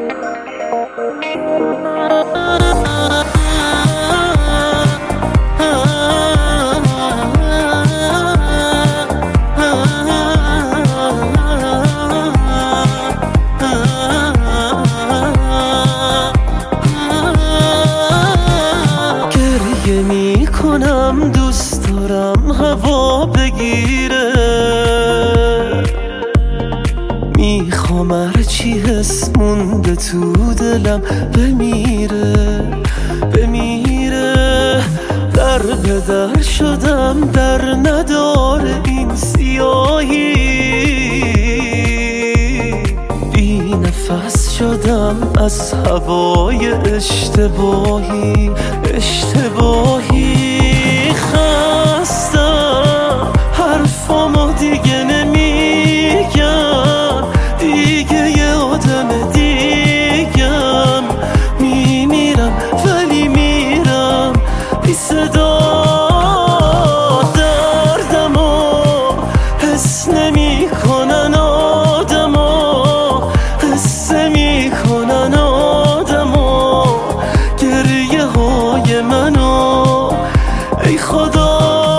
کنم دوست دارم هوا بگیره، میخوام هرچی حس مونده تو دلم بمیره در به در شدم در نداره این سیاهی، بی نفس شدم از هوای اشتباهی خستم، حرفامو دیگه نمیگم، دیگه یه آدم دیگم، میمیرم ولی میرم بی صدا، دردمو حس نمیکنن آدما، قصه میکنن آدما گریه های منو، ای خدا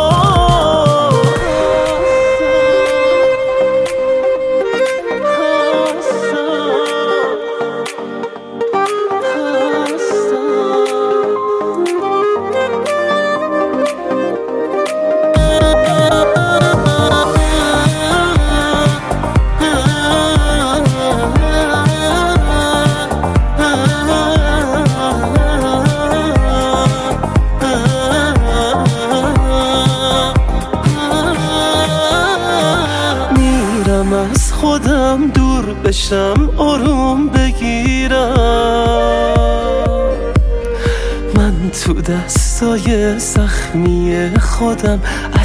از خودم دور بشم آروم بگیرم، من تو دستای زخمی خودم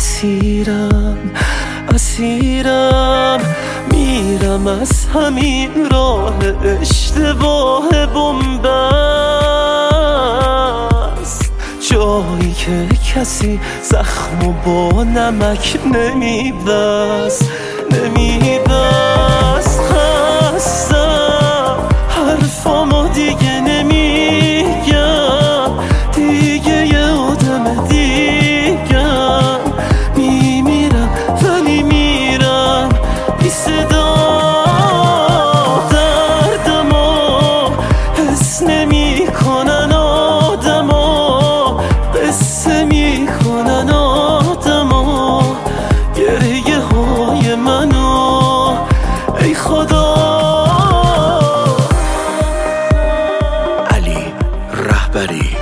اسیرم، میرم از همین راه اشتباه بنبست، جایی که کسی زخمو با نمک نمیبست، خستم، حرفامو دیگه نمیگم، دیگه یه آدم دیگم، میمیرم ولی میرم بی صدا، دردمو حس نمیکنن آدما، قصه میکنن آدما گریه های منو، ای خدا. علی رهبری